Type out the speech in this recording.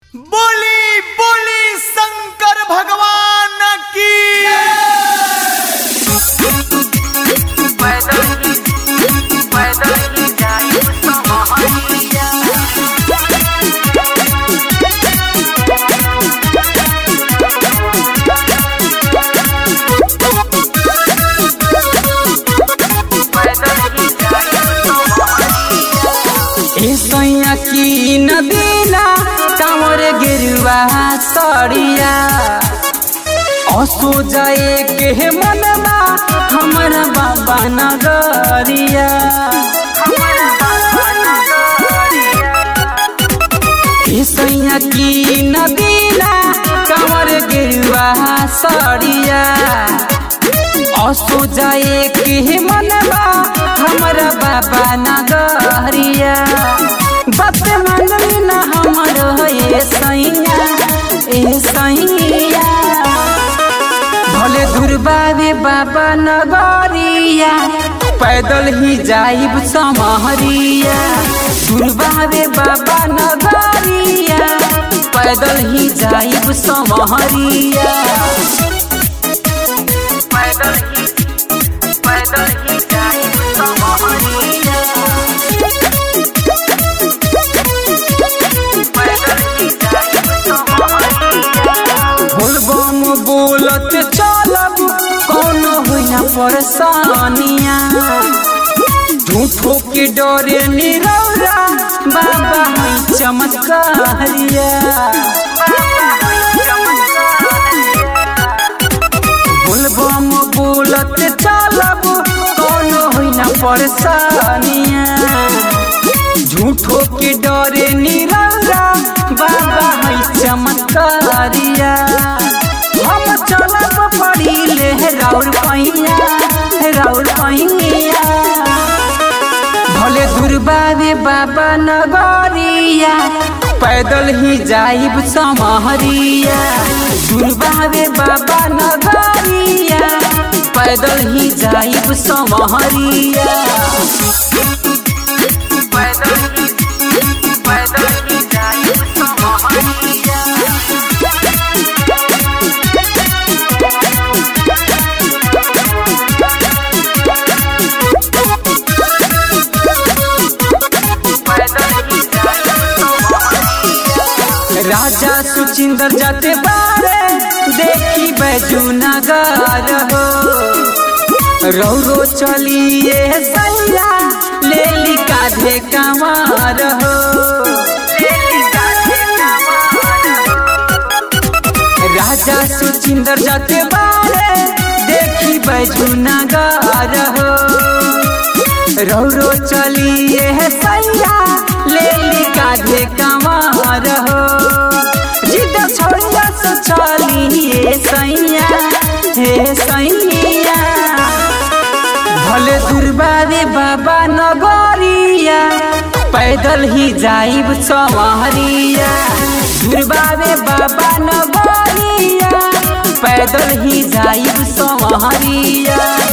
बोली बोली शंकर भगवान की। सैया की नदीना कांवर गिरवा सड़िया असो जाए के मनवा हमारा बाबा नगरिया। सैया की नदीना कांवर गिरवा सड़िया असो जाए के मनवा हमारा बाबा नगरिया। बात मानली ना हमर ए सैया भले दुर्बावे बाबा नगरिया पैदल ही जाइब समहरिया। दुर्बावे बाबा नगरिया पैदल ही जाइब समहरिया। पैदल ही जाइब समहरिया। बोलबम बोलत चलब कौनो हुआ परेशानिया। झूठो के डरे निरौरा बाबा है चमत्कारिया। बोलबम बोलत चलब कौनो हुआ परेशानिया। झूठो के डरे निरौरा बाबा है चमत्कारिया। हम चलब पड़ी ले राउर पैया भले दुर्बावे बाबा नगरिया पैदल ही जाइब समहरिया। दुर्बावे बाबा नगरिया पैदल ही जाइब समहरिया। पैदल ही जाइब समहरिया। राजा सुचिंदर जाते बारे देखी बैजू नगर हो। रौरो चलिए सैया ले ली काधे कमार हो। राजा सुचिंदर जाते बारे देखी बैजू नगर हो। रौरो चलिए सैया ले ली काधे कमार हो। जिद छोड़िया सो चलिए सैया भले दुर्बावे बाबा नगरिया पैदल ही जाइब समहरिया। दुर्बावे बाबा नगरिया पैदल ही जाइब समहरिया।